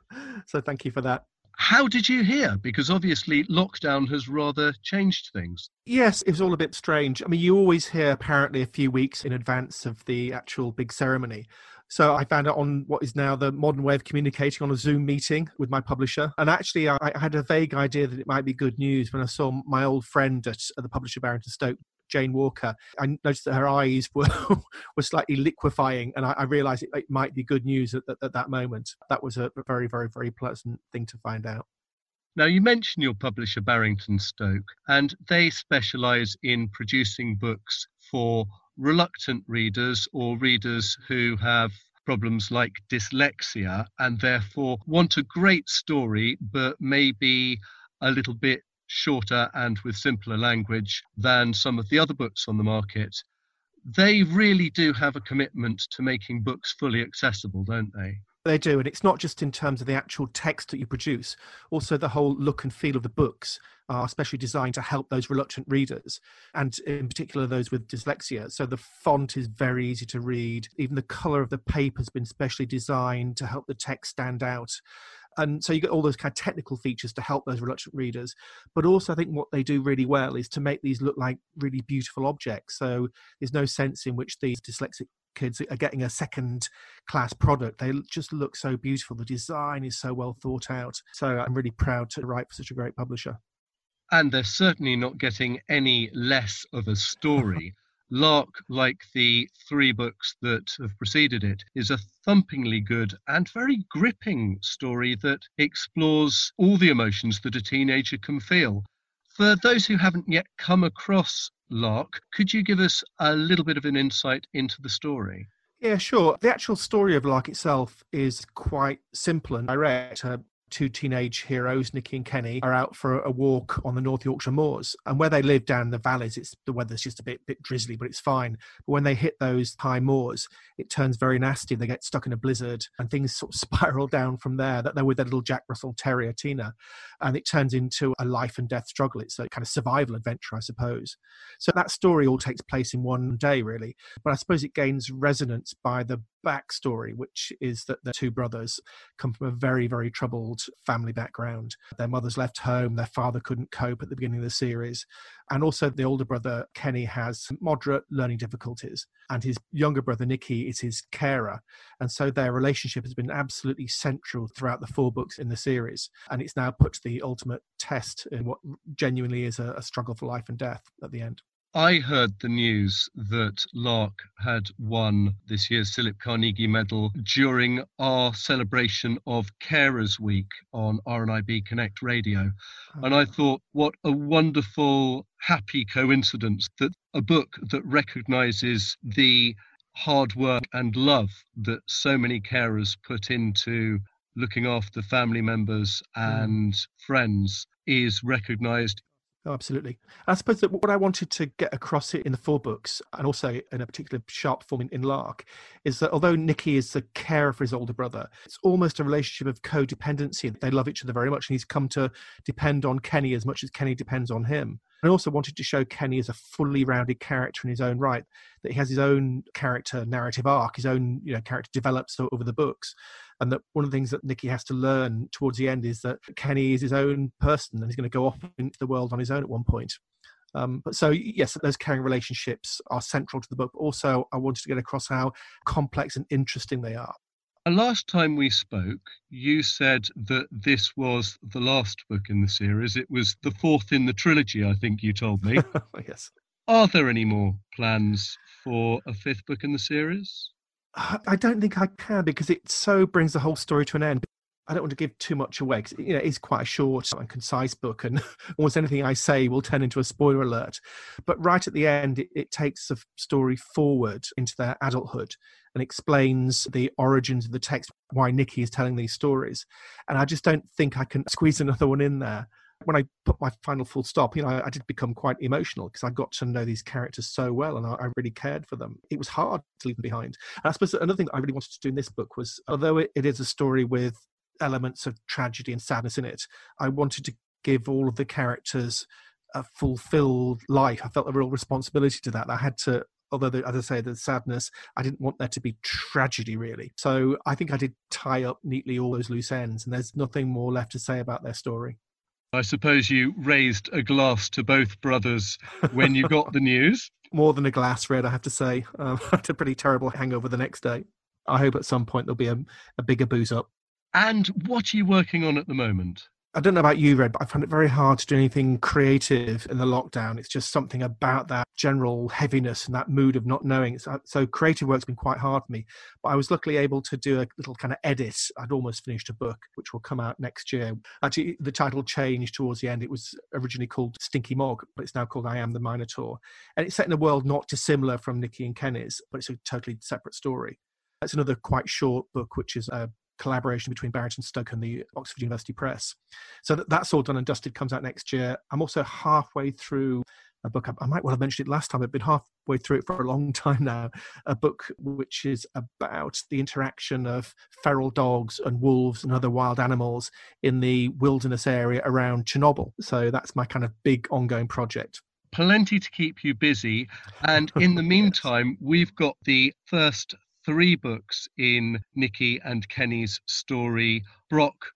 so thank you for that. How did you hear? Because obviously lockdown has rather changed things. Yes, it was all a bit strange. I mean, you always hear apparently a few weeks in advance of the actual big ceremony. So I found out on what is now the modern way of communicating on a Zoom meeting with my publisher. And actually, I, I had a vague idea that it might be good news when I saw my old friend at, at the publisher Barrington Stoke, Jane Walker. I noticed that her eyes were were slightly liquefying, and I, I realised it, it might be good news at, at, at that moment. That was a very, very, very pleasant thing to find out. Now, you mentioned your publisher Barrington Stoke, and they specialise in producing books for reluctant readers or readers who have problems like dyslexia and therefore want a great story but maybe a little bit shorter and with simpler language than some of the other books on the market. They really do have a commitment to making books fully accessible, don't they? They do, and it's not just in terms of the actual text that you produce, also the whole look and feel of the books are especially designed to help those reluctant readers, and in particular those with dyslexia. So the font is very easy to read. Even the colour of the paper has been specially designed to help the text stand out. And so you get all those kind of technical features to help those reluctant readers. But also I think what they do really well is to make these look like really beautiful objects. So there's no sense in which these dyslexic kids are getting a second class product. They just look so beautiful. The design is so well thought out. So I'm really proud to write for such a great publisher. And they're certainly not getting any less of a story. Lark, like the three books that have preceded it, is a thumpingly good and very gripping story that explores all the emotions that a teenager can feel. For those who haven't yet come across Lark, could you give us a little bit of an insight into the story? Yeah, sure. The actual story of Lark itself is quite simple and direct. Uh, two teenage heroes, Nicky and Kenny, are out for a walk on the North Yorkshire moors. And where they live down in the valleys, it's the weather's just a bit bit drizzly, but it's fine. But when they hit those high moors, it turns very nasty. They get stuck in a blizzard and things sort of spiral down from there. That they're with their little Jack Russell Terrier, Tina. And it turns into a life and death struggle. It's a kind of survival adventure, I suppose. So that story all takes place in one day, really. But I suppose it gains resonance by the backstory, which is that the two brothers come from a very, very troubled family background. Their mother's left home, their father couldn't cope at the beginning of the series. And also the older brother, Kenny, has moderate learning difficulties. And his younger brother, Nicky, is his carer. And so their relationship has been absolutely central throughout the four books in the series. And it's now put to the ultimate test in what genuinely is a, a struggle for life and death at the end. I heard the news that Lark had won this year's Philip Carnegie Medal during our celebration of Carers Week on R N I B Connect Radio. And I thought, what a wonderful, happy coincidence that a book that recognises the hard work and love that so many carers put into looking after family members and mm. friends is recognised. Oh, absolutely. I suppose that what I wanted to get across it in the four books, and also in a particular sharp form in, in Lark, is that although Nicky is the carer for his older brother, it's almost a relationship of codependency. They love each other very much, and he's come to depend on Kenny as much as Kenny depends on him. I also wanted to show Kenny as a fully rounded character in his own right, that he has his own character narrative arc, his own you know character develops over the books. And that one of the things that Nicky has to learn towards the end is that Kenny is his own person and he's going to go off into the world on his own at one point. Um, but so, yes, those caring relationships are central to the book. Also, I wanted to get across how complex and interesting they are. Last time we spoke, you said that this was the last book in the series. It was the fourth in the trilogy, I think you told me. Yes. Are there any more plans for a fifth book in the series? I don't think I can, because it so brings the whole story to an end. I don't want to give too much away, because you know, it is quite a short and concise book, and almost anything I say will turn into a spoiler alert. But right at the end, it, it takes the story forward into their adulthood and explains the origins of the text, why Nicky is telling these stories. And I just don't think I can squeeze another one in there. When I put my final full stop, you know, I, I did become quite emotional because I got to know these characters so well, and I, I really cared for them. It was hard to leave them behind. And I suppose another thing that I really wanted to do in this book was, although it, it is a story with elements of tragedy and sadness in it, I wanted to give all of the characters a fulfilled life. I felt a real responsibility to that. I had to, although, the, as I say, the sadness, I didn't want there to be tragedy, really. So I think I did tie up neatly all those loose ends, and there's nothing more left to say about their story. I suppose you raised a glass to both brothers when you got the news. More than a glass, Red, I have to say. Um, I had a pretty terrible hangover the next day. I hope at some point there'll be a, a bigger booze up. And what are you working on at the moment? I don't know about you, Red, but I found it very hard to do anything creative in the lockdown. It's just something about that general heaviness and that mood of not knowing. So, so creative work's been quite hard for me. But I was luckily able to do a little kind of edit. I'd almost finished a book, which will come out next year. Actually, the title changed towards the end. It was originally called Stinky Mog, but it's now called I Am the Minotaur. And it's set in a world not dissimilar from Nicky and Kenny's, but it's a totally separate story. That's another quite short book, which is a collaboration between Barrington Stoke and the Oxford University Press. So that, that's all done and dusted, comes out next year. I'm also halfway through a book, I, I might well have mentioned it last time, I've been halfway through it for a long time now, a book which is about the interaction of feral dogs and wolves and other wild animals in the wilderness area around Chernobyl. So that's my kind of big ongoing project. Plenty to keep you busy. And in the meantime, we've got the first three books in Nicky and Kenny's story, Brock,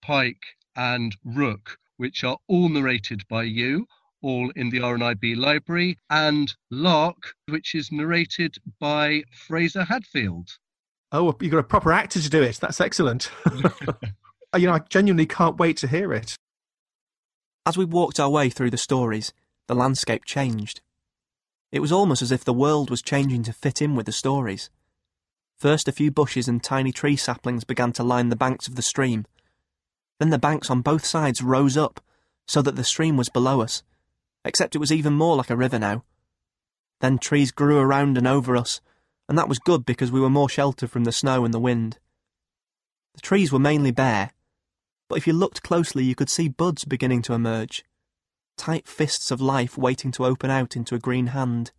Pike and Rook, which are all narrated by you, all in the R N I B library, and Lark, which is narrated by Fraser Hadfield. Oh, you've got a proper actor to do it. That's excellent. You know, I genuinely can't wait to hear it. As we walked our way through the stories, the landscape changed. It was almost as if the world was changing to fit in with the stories. First, a few bushes and tiny tree saplings began to line the banks of the stream. Then the banks on both sides rose up, so that the stream was below us, except it was even more like a river now. Then trees grew around and over us, and that was good because we were more sheltered from the snow and the wind. The trees were mainly bare, but if you looked closely you could see buds beginning to emerge, tight fists of life waiting to open out into a green hand.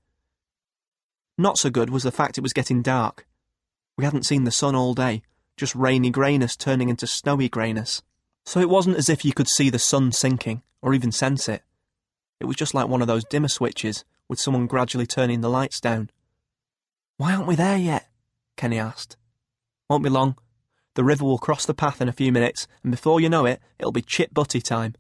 Not so good was the fact it was getting dark. We hadn't seen the sun all day, just rainy greyness turning into snowy greyness. So it wasn't as if you could see the sun sinking, or even sense it. It was just like one of those dimmer switches, with someone gradually turning the lights down. "Why aren't we there yet?" Kenny asked. "Won't be long. The river will cross the path in a few minutes, and before you know it, it'll be chip butty time."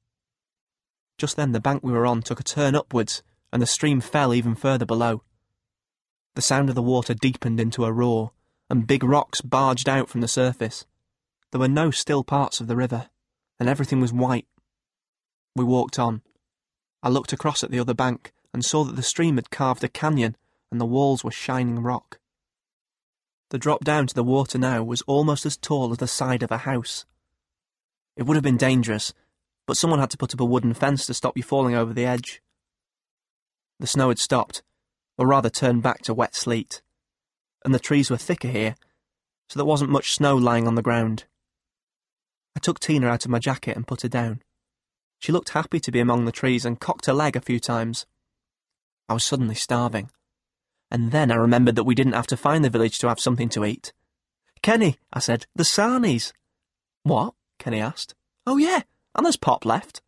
Just then the bank we were on took a turn upwards, and the stream fell even further below. The sound of the water deepened into a roar, and big rocks barged out from the surface. There were no still parts of the river, and everything was white. We walked on. I looked across at the other bank and saw that the stream had carved a canyon and the walls were shining rock. The drop down to the water now was almost as tall as the side of a house. It would have been dangerous, but someone had to put up a wooden fence to stop you falling over the edge. The snow had stopped, or rather turned back to wet sleet, and the trees were thicker here, so there wasn't much snow lying on the ground. I took Tina out of my jacket and put her down. She looked happy to be among the trees and cocked her leg a few times. I was suddenly starving. And then I remembered that we didn't have to find the village to have something to eat. "Kenny," I said, "the sarnies." "What?" Kenny asked. "Oh yeah, and there's pop left."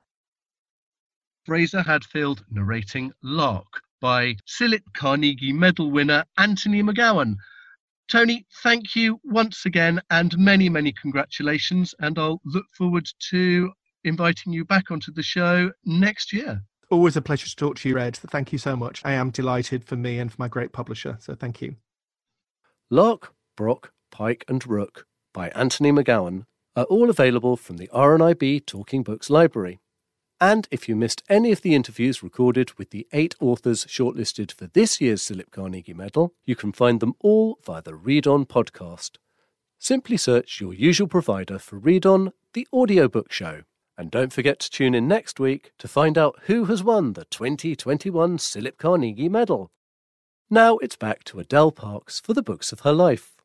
Fraser Hadfield narrating Lark by Silip Carnegie Medal winner Anthony McGowan. Tony, thank you once again and many, many congratulations, and I'll look forward to inviting you back onto the show next year. Always a pleasure to talk to you, Red. Thank you so much. I am delighted for me and for my great publisher, so thank you. Lark, Brock, Pike and Rook by Anthony McGowan are all available from the R N I B Talking Books Library. And if you missed any of the interviews recorded with the eight authors shortlisted for this year's Silip Carnegie Medal, you can find them all via the Read On podcast. Simply search your usual provider for Read On, the audiobook show. And don't forget to tune in next week to find out who has won the twenty twenty-one Silip Carnegie Medal. Now it's back to Adele Parks for the books of her life.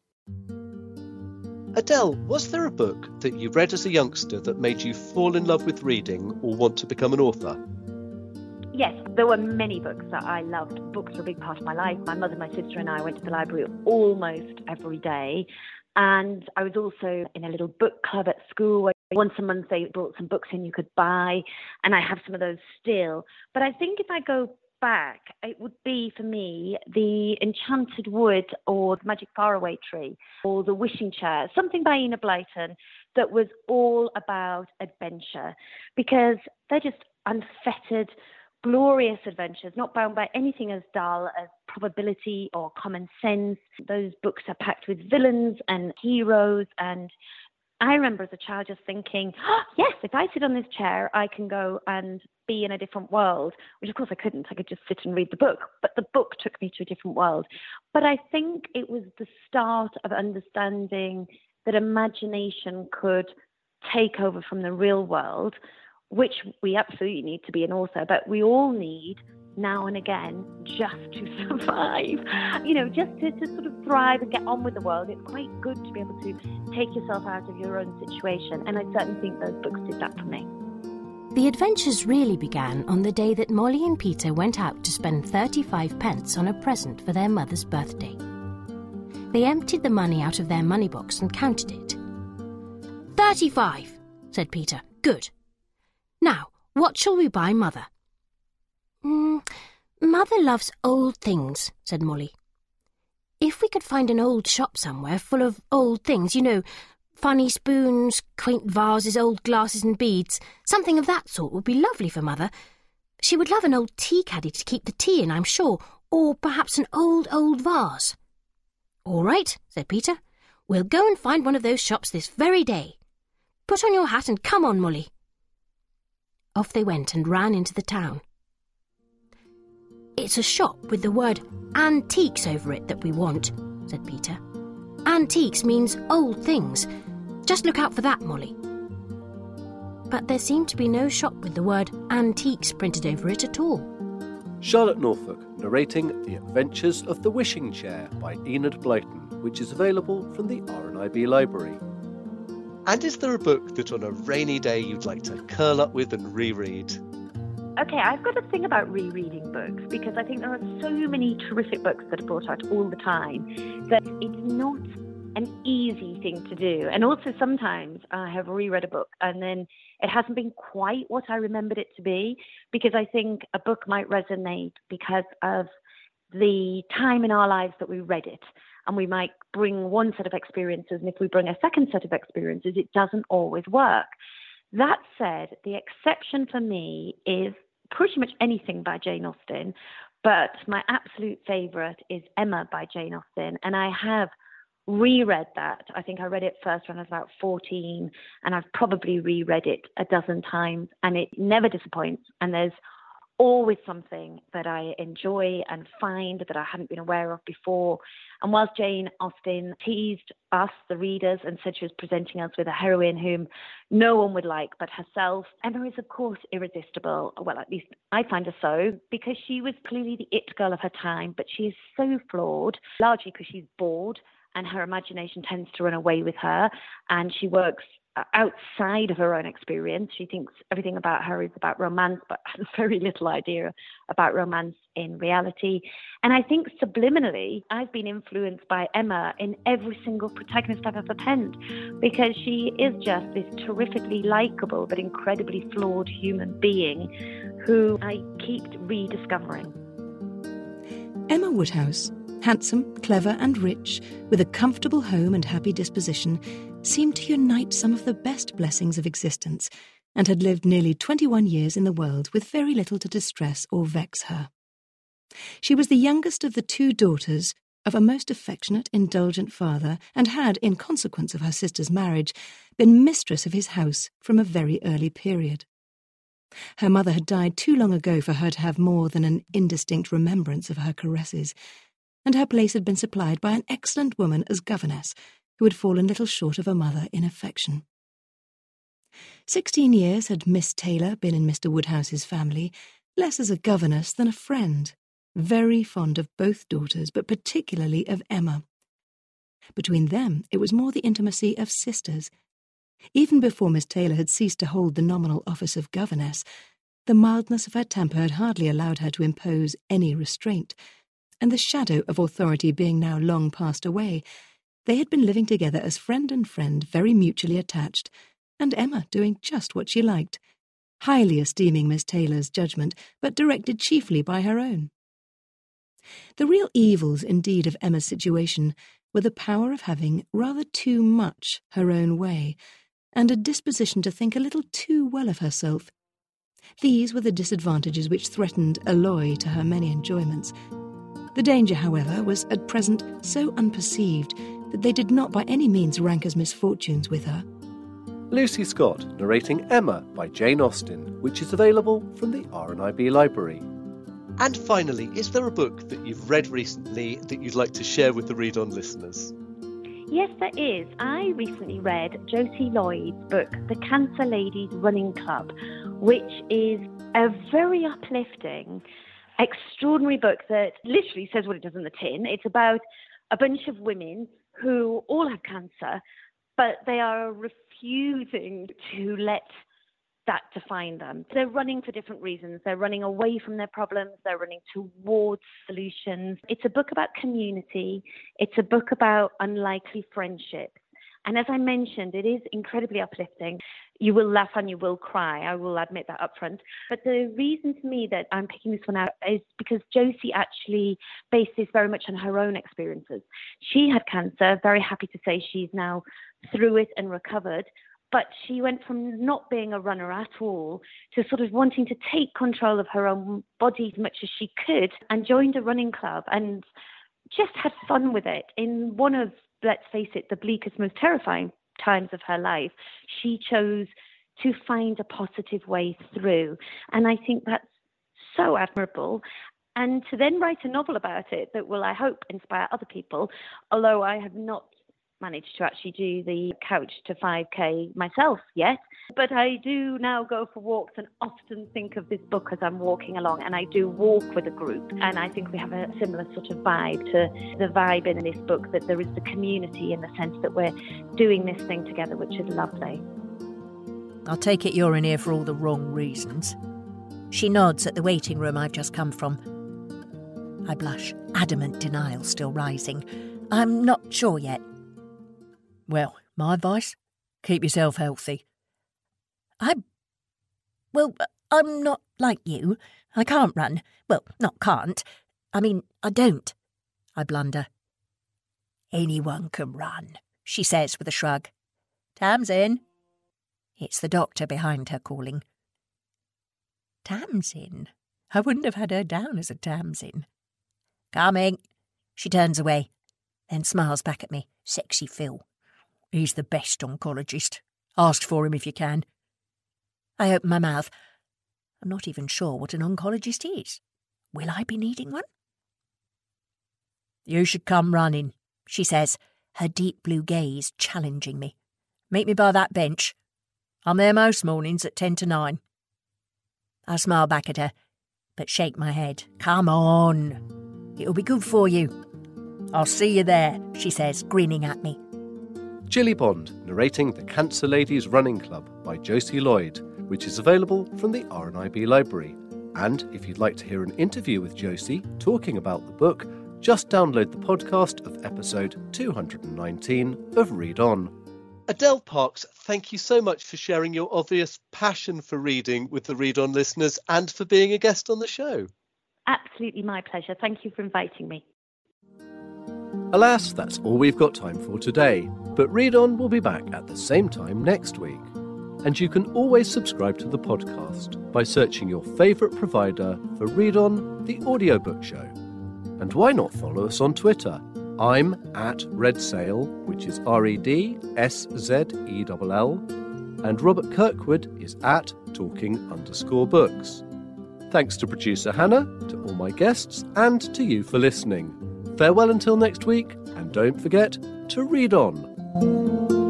Adele, was there a book that you read as a youngster that made you fall in love with reading or want to become an author? Yes, there were many books that I loved. Books were a big part of my life. My mother, my sister and I went to the library almost every day. And I was also in a little book club at school where once a month they brought some books in you could buy. And I have some of those still. But I think if I go back, it would be for me the Enchanted Wood or the Magic Faraway Tree or the Wishing Chair, something by Enid Blyton that was all about adventure, because they're just unfettered, glorious adventures, not bound by anything as dull as probability or common sense. Those books are packed with villains and heroes, and I remember as a child just thinking, oh, yes, if I sit on this chair, I can go and be in a different world, which of course I couldn't. I could just sit and read the book, but the book took me to a different world. But I think it was the start of understanding that imagination could take over from the real world, which we absolutely need to be an author, but we all need now and again just to survive, you know, just to, to sort of thrive and get on with the world. It's quite good to be able to take yourself out of your own situation, and I certainly think those books did that for me. The adventures really began on the day that Molly and Peter went out to spend thirty-five pence on a present for their mother's birthday. They emptied the money out of their money box and counted it. Thirty-five, said Peter. Good. Now, what shall we buy Mother? Mm, Mother loves old things, said Molly. If we could find an old shop somewhere full of old things, you know, Funny spoons, quaint vases, old glasses and beads. Something of that sort would be lovely for Mother. She would love an old tea caddy to keep the tea in, I'm sure, or perhaps an old, old vase. All right, said Peter. We'll go and find one of those shops this very day. Put on your hat and come on, Molly. Off they went and ran into the town. It's a shop with the word antiques over it that we want, said Peter. Antiques means old things. Just look out for that, Molly. But there seemed to be no shop with the word antiques printed over it at all. Charlotte Norfolk narrating The Adventures of the Wishing Chair by Enid Blyton, which is available from the R N I B library. And is there a book that on a rainy day you'd like to curl up with and reread? Okay, I've got a thing about rereading books because I think there are so many terrific books that are brought out all the time that it's not an easy thing to do. And also sometimes I have reread a book and then it hasn't been quite what I remembered it to be, because I think a book might resonate because of the time in our lives that we read it. And we might bring one set of experiences, and if we bring a second set of experiences, it doesn't always work. That said, the exception for me is pretty much anything by Jane Austen, but my absolute favourite is Emma by Jane Austen, and I have reread that. I think I read it first when I was about fourteen, and I've probably reread it a dozen times, and it never disappoints, and there's always something that I enjoy and find that I hadn't been aware of before. And whilst Jane Austen teased us, the readers, and said she was presenting us with a heroine whom no one would like but herself, Emma is, of course, irresistible. Well, at least I find her so, because she was clearly the it girl of her time, but she is so flawed, largely because she's bored and her imagination tends to run away with her, and she works outside of her own experience. She thinks everything about her is about romance, but has very little idea about romance in reality. And I think subliminally, I've been influenced by Emma in every single protagonist I've ever penned, because she is just this terrifically likeable but incredibly flawed human being who I keep rediscovering. Emma Woodhouse, handsome, clever and rich, with a comfortable home and happy disposition, seemed to unite some of the best blessings of existence, and had lived nearly twenty-one years in the world with very little to distress or vex her. She was the youngest of the two daughters of a most affectionate, indulgent father, and had, in consequence of her sister's marriage, been mistress of his house from a very early period. Her mother had died too long ago for her to have more than an indistinct remembrance of her caresses, and her place had been supplied by an excellent woman as governess, who had fallen little short of a mother in affection. Sixteen years had Miss Taylor been in Mister Woodhouse's family, less as a governess than a friend, very fond of both daughters, but particularly of Emma. Between them it was more the intimacy of sisters. Even before Miss Taylor had ceased to hold the nominal office of governess, the mildness of her temper had hardly allowed her to impose any restraint, and the shadow of authority being now long passed away, they had been living together as friend and friend, very mutually attached, and Emma doing just what she liked, highly esteeming Miss Taylor's judgment, but directed chiefly by her own. The real evils, indeed, of Emma's situation were the power of having rather too much her own way, and a disposition to think a little too well of herself. These were the disadvantages which threatened alloy to her many enjoyments. The danger, however, was at present so unperceived that they did not by any means rank as misfortunes with her. Lucy Scott narrating Emma by Jane Austen, which is available from the R N I B library. And finally, is there a book that you've read recently that you'd like to share with the Read On listeners? Yes, there is. I recently read Josie Lloyd's book, The Cancer Ladies Running Club, which is a very uplifting, extraordinary book that literally says what it does in the tin. It's about a bunch of women who all have cancer, but they are refusing to let that define them. They're running for different reasons. They're running away from their problems. They're running towards solutions. It's a book about community. It's a book about unlikely friendships. And as I mentioned, it is incredibly uplifting. You will laugh and you will cry. I will admit that up front. But the reason to me that I'm picking this one out is because Josie actually based this very much on her own experiences. She had cancer, very happy to say she's now through it and recovered. But she went from not being a runner at all to sort of wanting to take control of her own body as much as she could, and joined a running club and just had fun with it. In one of, let's face it, the bleakest, most terrifying times of her life, she chose to find a positive way through. And I think that's so admirable. And to then write a novel about it that will, I hope, inspire other people, although I have not managed to actually do the couch to five K myself yet. But I do now go for walks and often think of this book as I'm walking along, and I do walk with a group, and I think we have a similar sort of vibe to the vibe in this book, that there is the community in the sense that we're doing this thing together, which is lovely. I'll take it you're in here for all the wrong reasons. She nods at the waiting room I've just come from. I blush, adamant denial still rising. I'm not sure yet. Well, my advice? Keep yourself healthy. I... Well, I'm not like you. I can't run. Well, not can't. I mean, I don't. I blunder. Anyone can run, she says with a shrug. Tamsin. It's the doctor behind her calling. Tamsin? I wouldn't have had her down as a Tamsin. Coming. She turns away, then smiles back at me. Sexy Phil. He's the best oncologist. Ask for him if you can. I open my mouth. I'm not even sure what an oncologist is. Will I be needing one? You should come running, she says, her deep blue gaze challenging me. Meet me by that bench. I'm there most mornings at ten to nine. I smile back at her, but shake my head. Come on. It'll be good for you. I'll see you there, she says, grinning at me. Jilly Bond, narrating The Cancer Ladies Running Club by Josie Lloyd, which is available from the R N I B library. And if you'd like to hear an interview with Josie talking about the book, just download the podcast of episode two hundred nineteen of Read On. Adele Parks, thank you so much for sharing your obvious passion for reading with the Read On listeners and for being a guest on the show. Absolutely my pleasure. Thank you for inviting me. Alas, that's all we've got time for today, but Read On will be back at the same time next week. And you can always subscribe to the podcast by searching your favourite provider for Read On, the audiobook show. And why not follow us on Twitter? I'm at Redsail, which is R E D S Z E L L, and Robert Kirkwood is at Talking underscore books. Thanks to producer Hannah, to all my guests, and to you for listening. Farewell until next week, and don't forget to read on.